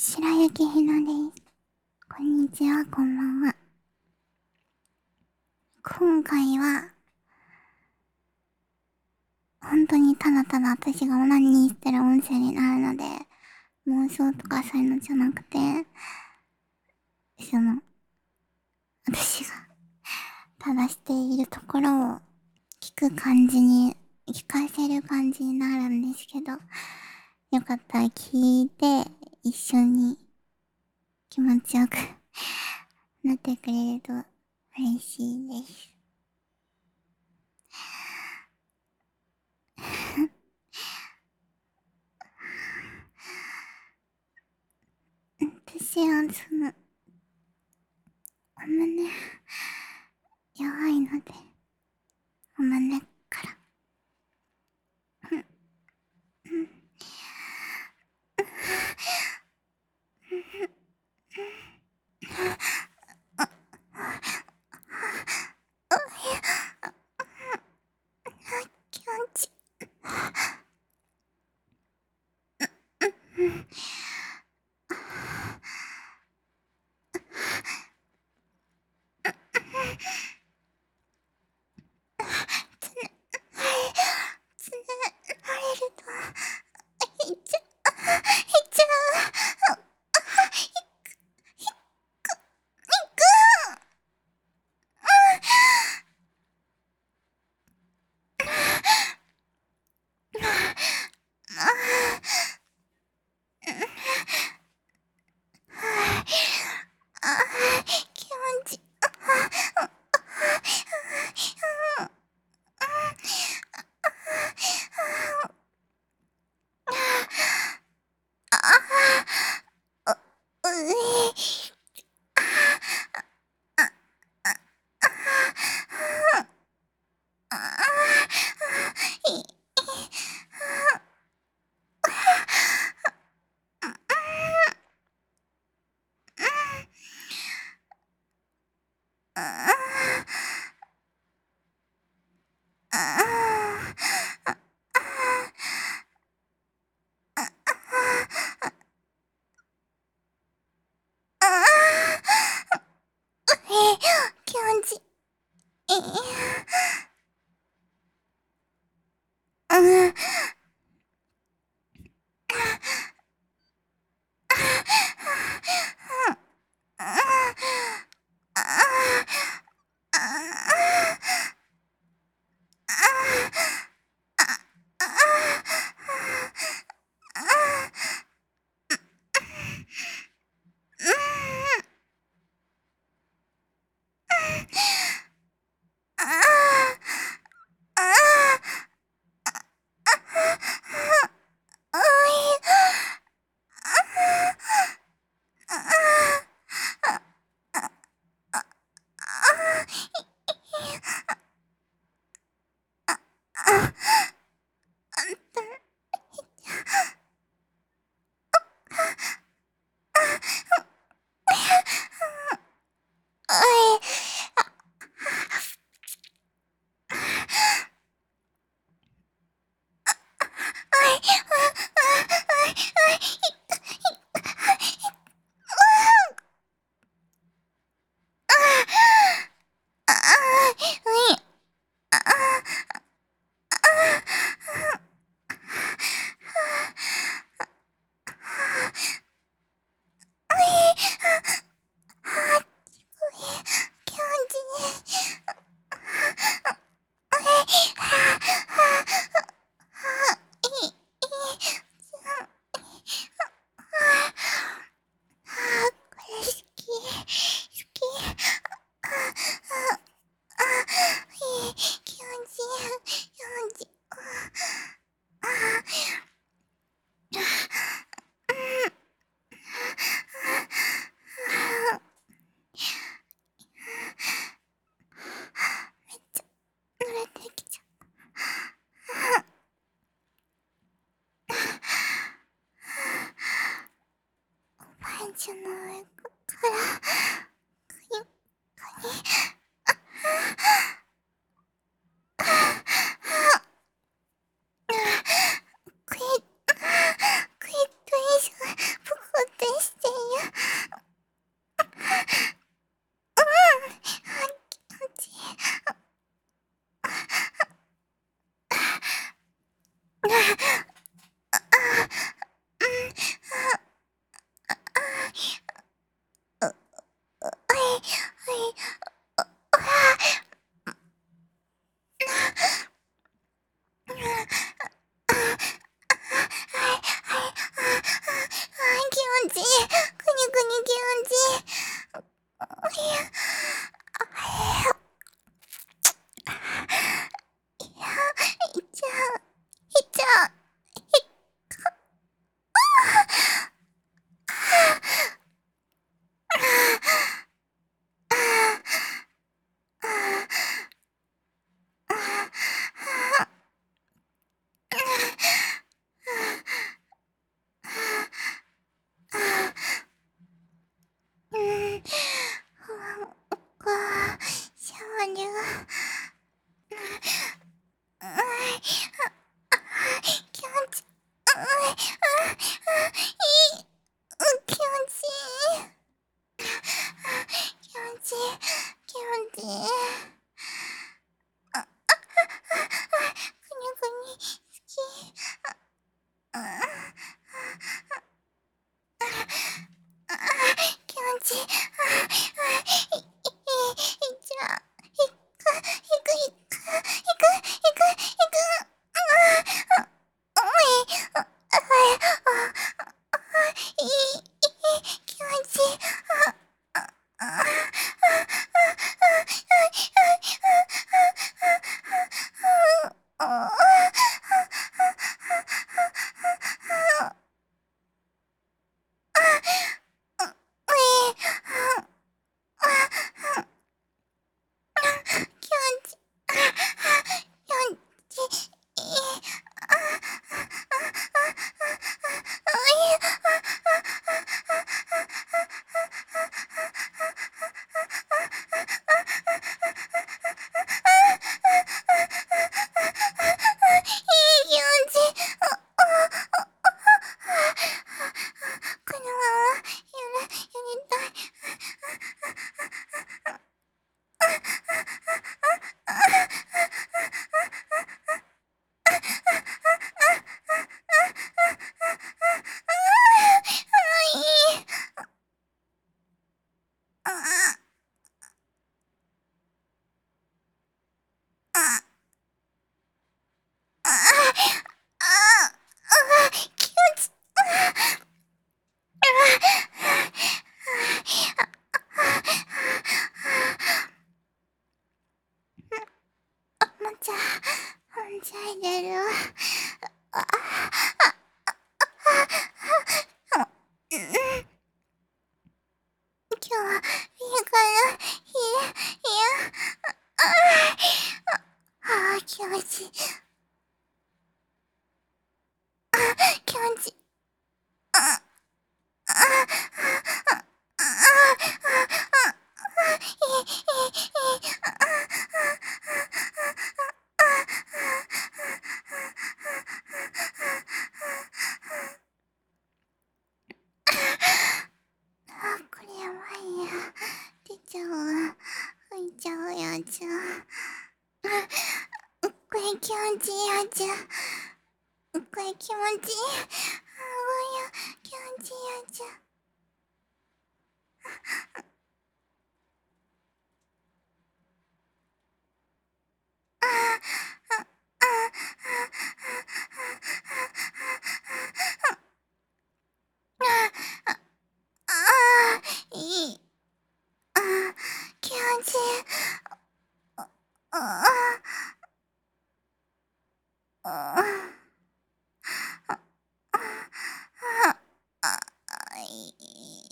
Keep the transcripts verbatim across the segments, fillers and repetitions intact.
白雪ひなです。こんにちは、こんばんは。今回は、本当にただただ私がオナニーしてる音声になるので、妄想とかそういうのじゃなくて、その、私が、ただしているところを、聞く感じに、聞かせる感じになるんですけど、よかったら聞いて、一緒に気持ちよくなってくれると嬉しいです。私はその、お胸、弱いので、お胸から。うん、うん、気持ち。つねられると、いっちゃ、いっちゃう。気持ち。あ、うえ。気持ち。うん。気持ち。これ好き。好き。気持ち。気持ち。めっちゃ濡れてきちゃう。パンチの上からカニカニクイクイッといしょポコってしてちいい。くにくに気持ちいい。いや、いっちゃう。いっちゃう。うん。不安か。シャワーでは。うん。気持ち、うん。いい。気持ちいい。気持ちいい。気持ちいい。あ、あ、あ、あ、くにくに好き。あ、あ、あ、気持ちいい。あ、あ、い、い、いっちゃう。いく、いく、いく、いく、いく、いく。あ、あ、おい、あ、あ、あ、いい、いい、気持ちいい。あ、あ、あ、あ、あ、あ、あ、あ、あ、気持ち、気持ちいい。あ、いい気持ち。あ、あ、このまま、やら、やりたい。あ、いい。あ、あ、あ、あ、あ、気持ち、おもちゃ、おもちゃ入れるわ。あ、あ、うん、今日は、家から、いや、いや、あ、あ、気持ちいい。気持ちいい。あ、あ、あ、あ、あ、いい、いい、いい、あ、あ、これやばいや。出ちゃうわ。吹いちゃうやつ。これ気持ちいいやつ。これ気持ちいい。あ、これ気持ちいいやつ。あ、あ、あ、あ、あ、いい。あ、気持ちいい。あ、あ、あ、あ、あ、いい。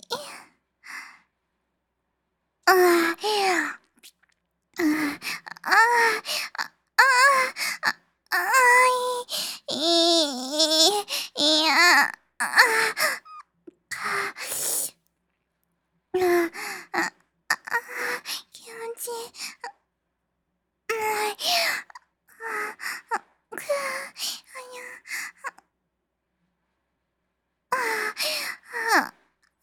あ、あ、あ、あ、あ、あ、あ、いい、いい、いや、あ、か、あ、あ、あ、気持ちいい。うん、あ、あ、く、あにゃ、あ、あ、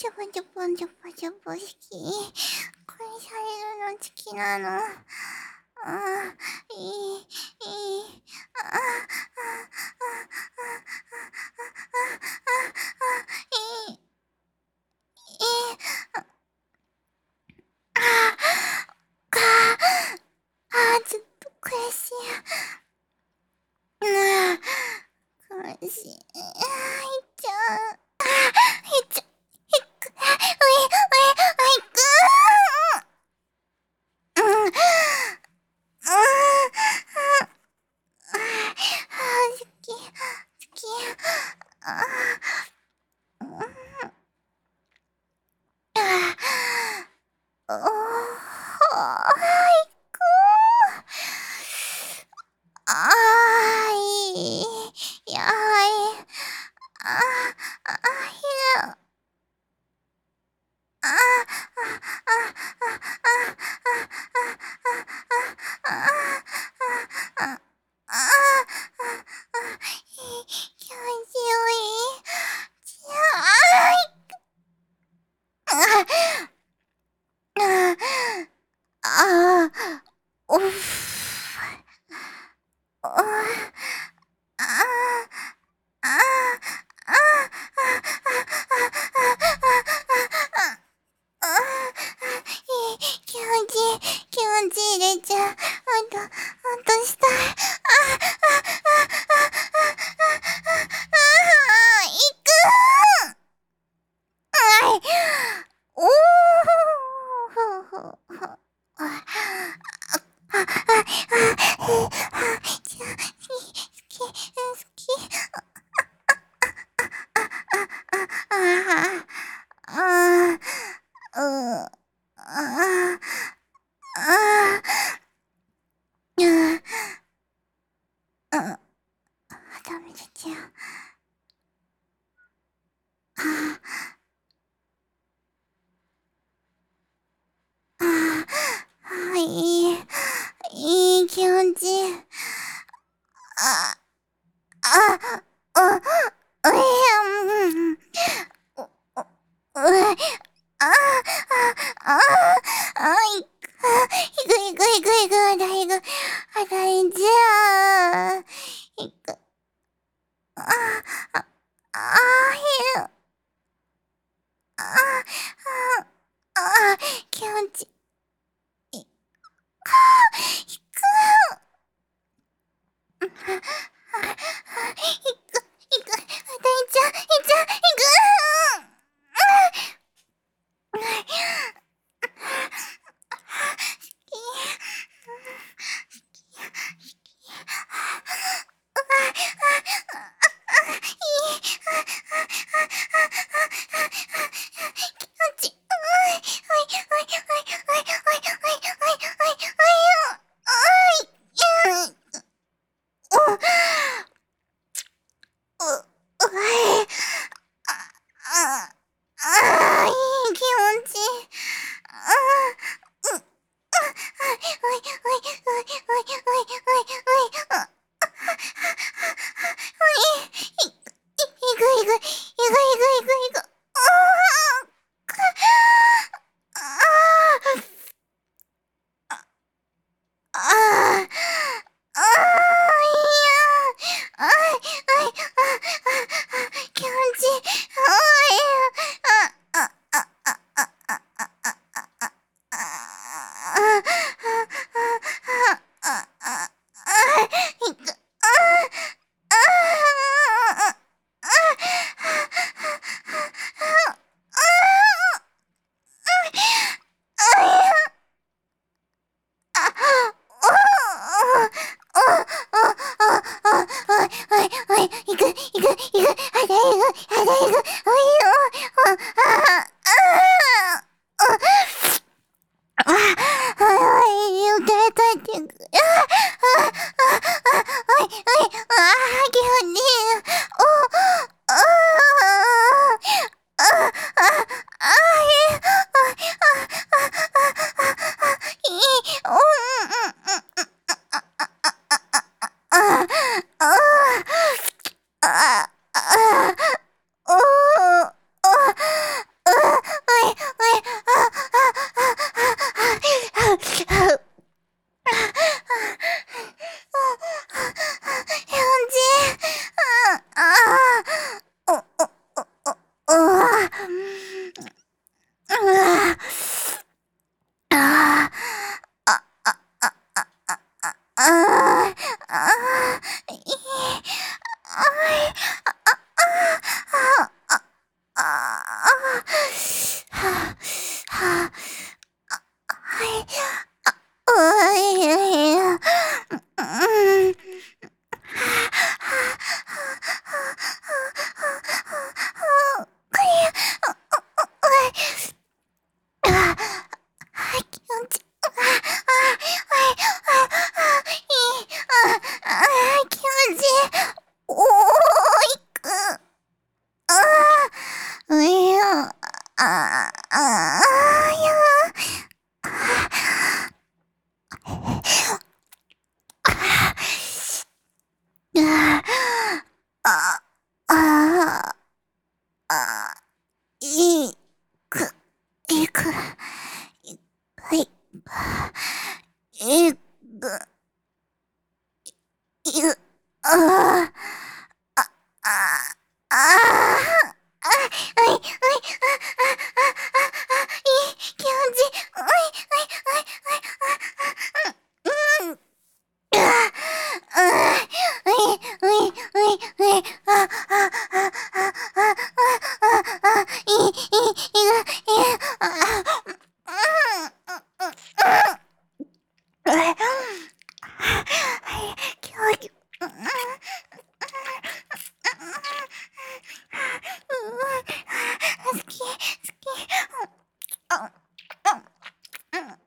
ジャブジャブジャブジャブ好き。これされるの好きなの。ああ、いい、いい。ああ、ああ、ああ、ああ、いい、いい。ああ、かあ、ちょっと悔しい。うん、悔しい。ああ、いっちゃう。ああ、いっちゃう。いく、うえ、うえ、いく。うん、うん、うん、ああ、好き、好き。ああ、うん、ああ、いく。ああ、いい。やばい。ああ、ああ、ひる。ああ、ああ、ああ、ああ、ああ、ああ、ああ、ああ、気持ちよい。じゃあ、ああ、ああ、おふ。ああ、ああ、ああ、ああ、いい、気持ちいい、気持ちいい入れちゃう。ほんと、ほんとしたい。ああ、ああ、ああ、ああ、ああ、いく。はい。おお、ふふふ。ああ、ああ、ああ、あ、じゃ、好き、好き、好き。ああ、ああ、うん、ああ、ああ、うん、ダメ出ちゃう。ああ、ああ、いい、いい気持ち。あ、あ、あ、うえ、うん、お、お、うえ、ああ、ああ、ああ、いく、いくいくいくいく、あだいく、あだいじゃあ、いく、ああ、ああ、ひる、ああ、ああ、気持ちいい、かあ、いく、いく、いく、あだいちゃん、いちゃん、いく、うん、うん、ああ、いい気持ち。ああ、うん、おいおいおいおいおいおいおいおい、あ、おい、い、いくいく、いくいくいくいく。ああ、く、ああ、ああ、ああ、いや、あい、あい、あ、あ、あ、気持ちいい。あい、あ、あ、あ、あ、あ、あ、あ、あ、あ、あ、あ、あ、あ、いく、あ、あ、あ、いく、いく、いく、あだいく、あだいく、おいよ、あ、あ、あ、あ、あ、い、歌えたってく、あ、あ、あ、あ、おい、おい、あ、気持ちいい、お、あ、あ、あ、あ、あ、い、あ、いい、お、うん、うん、うん、あ、あ、あ、あ、お、お、 はあ、はあ、あ、はい。あ、うい、うん、うん。はい、気持ち、あ、あ、はい、あ、あ、いい、あ、あ、気持ちいい。おーいく、あ、ういや、あ、あ、いや、あ、あ、あ、いく、いく、い、はい、いく、い、あ、あ、あ、あ、あ、はい、はい、あ、あ、あ、あ、いい、気持ちいい、はい、はい、はい、はい、うん、うん、あ、あ、はい、はい、はい、はい、あ、あ、あ、あ、あ、あ、あ、あ、いい、いい、いい、いい、あ、うん、うん、うん、うん、はい、今日、うん、好き、好き。あ、うん、うん、うん。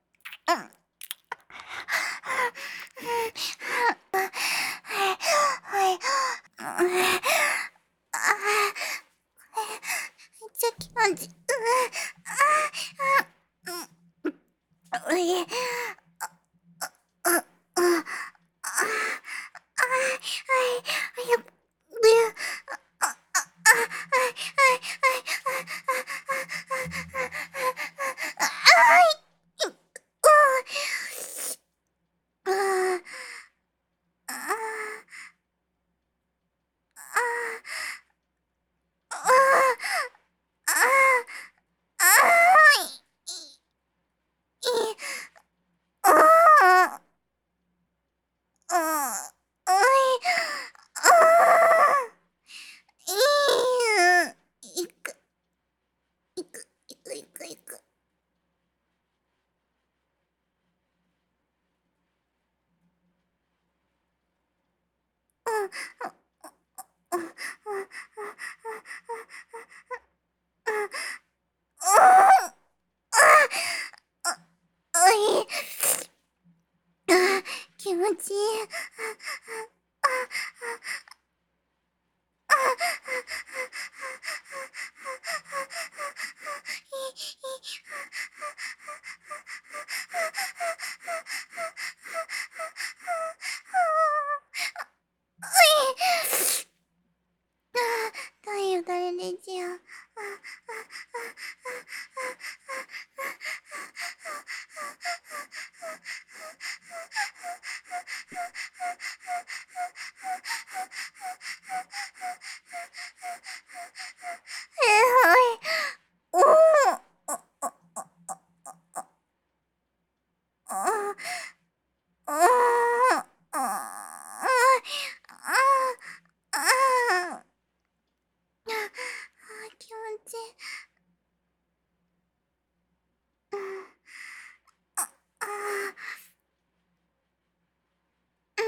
はい。はい。あ、めっちゃ気持ちいい。うん、うん、うい、あ、あ、あ、あ、はい、やっ、あ、あ、あ、はい、はい、はい、うん、うん、あ、あ、あ、あ、あ、い、い、あ、あ、あ、あ、い、あ、い、いく、いく、いく、いく、いく。うん、うん、うん、うん、うん、あ、あ、いい。あ、気持ちいい。太陽誰でじゃ。え、はい。おー。あ、あ、あ、あ、あ、あ、あ、あ、あ、気持ちいい。うん、あ、あ、うん、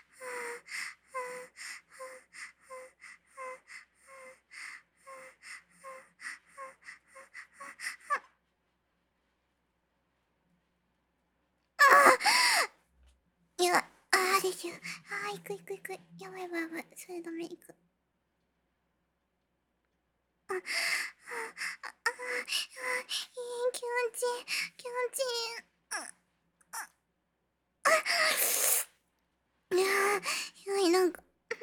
いや、あーでしょ。あー、いくいくいく。やばいやばいやばい。それダメ、いく。あ、あ、あ、あ、いい、気持ちいい。気持ちいい。いやー、やばい、なんか、うん、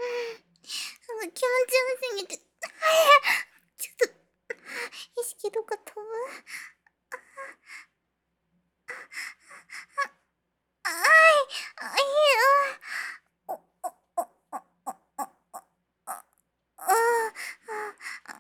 なんか気持ちよすぎて、ちょっと、意識どっか飛ぶ。あい、あいや、お、お、お、お、お、お、お、あ、あ、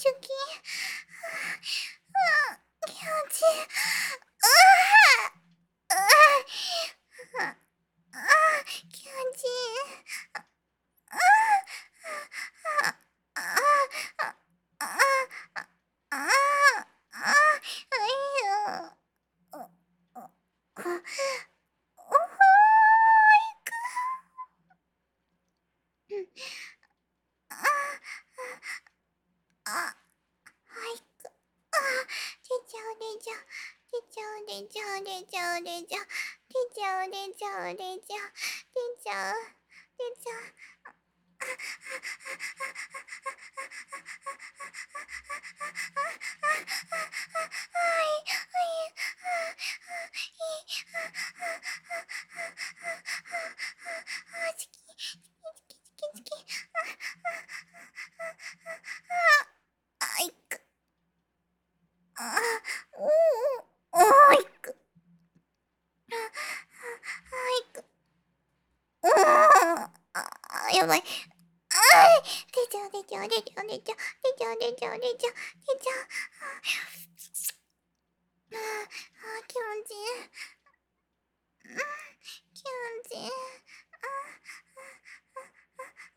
き。あー、気持ちいい。うわー、ああ、気持ちいい。ああ、ああ、ああ、ああ、ああ、ああ、いいよ。お、お、お、おほーいく。うん、ああ、あ、はいく。ああ、出ちゃう出ちゃう。出ちゃう出ちゃう出ちゃう出ちゃう。出ちゃう出ちゃう出ちゃう。出ちゃう。出ちゃう。やばい。あー、出ちゃう出ちゃう出ちゃう出ちゃう出ちゃう出ちゃう出ちゃう出ちゃう。あー、あー、気持ちいい。うん、気持ちいい。あー、あ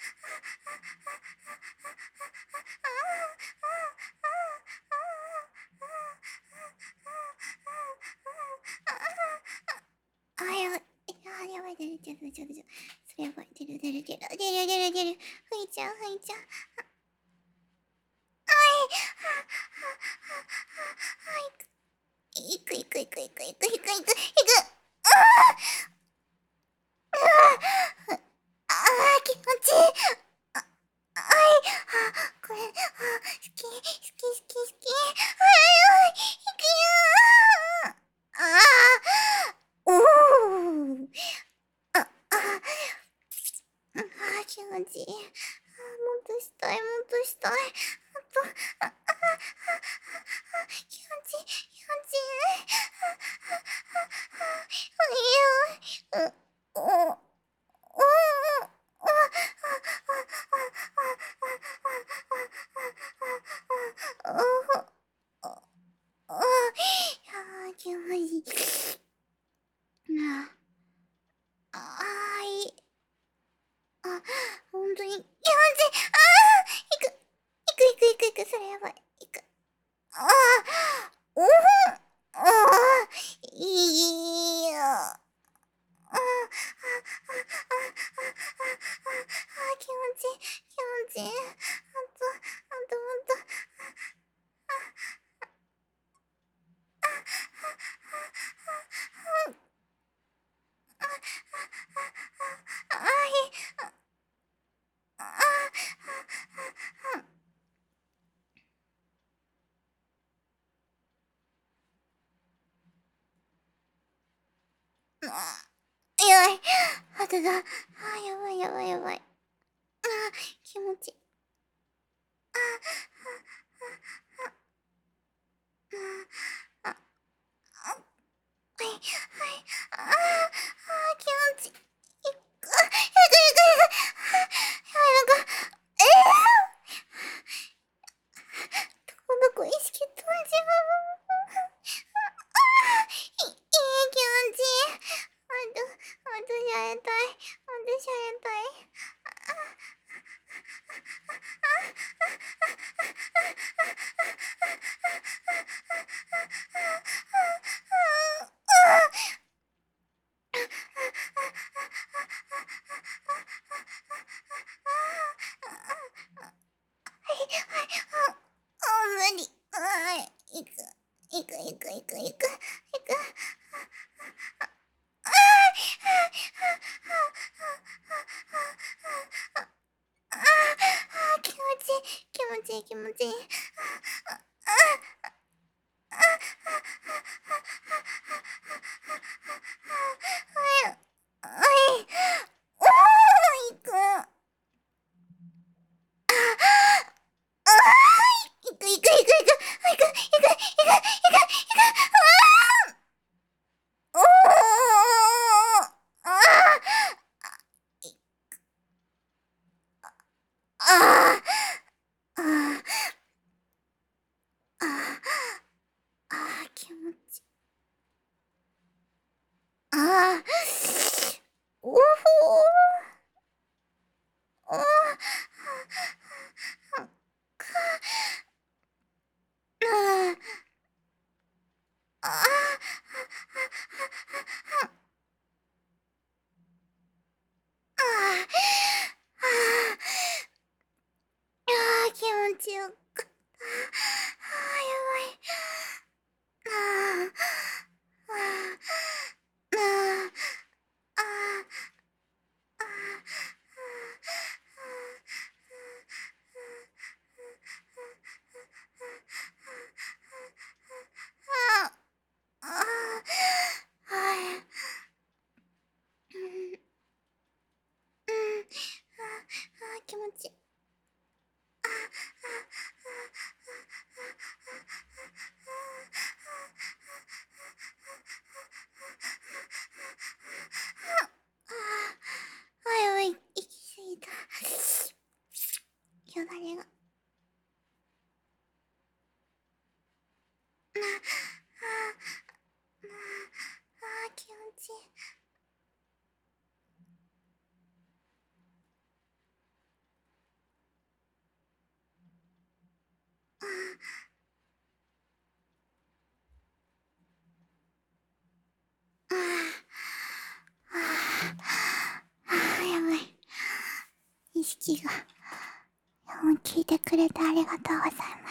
ー、あー、やばい。あー、やばい、出る出る出る出る。それやばい、出る出る出る出る出る出る。吹いちゃう吹いちゃう。あい、いくいくいくいくいくいくいくいくいく。あー、あー、あー、気持ちいい。あ、あい、あ、これ、あ、好き好き好き好き。はいはい、いくよー。あー、おー。あ、あ、あー、気持ちいい。あー、もっとしたい、もっとしたい。あと、あ、あ、あ、あ、気持ちいい、気持ちいい。あ、あ、いいよ。う、お、お、ああ、気持ちいい。ああ、いい。あ、ほんとに気持ちいい。ああ、いく。いくいくいくいく。それやばい。いく。ああ、おほん。ああ、いいよ。ああ、ああ、ああ、ああ、気持ちいい。気持ちいい。あと、あともっと。ああ、いい。ああ、あ、やばい。あとだ。ああ、やばいやばいやばい。ああ、気持ちいい。ああ、ああ、あ、はい、はい。ああ、ああ、気持ちいい。いく、あ、いくいくいく。あ、やばい、なんか、ええー、どこどこ意識飛んじゃう。ああ、いい、いい気持ちいい。あと、あとしゃれたい。あとしゃれたい。あ、あ、無理。あー、いく、いくいくいくいくいく。ああ、ああ、気持ちいい、気持ちいい、気持ちいい。はい、はい、おー、いく。ああ、いくいくいくいく。いくいくいくいくいくいく。おー、ああ、ああ、ああ。 識が。聞いてくれてありがとうございます。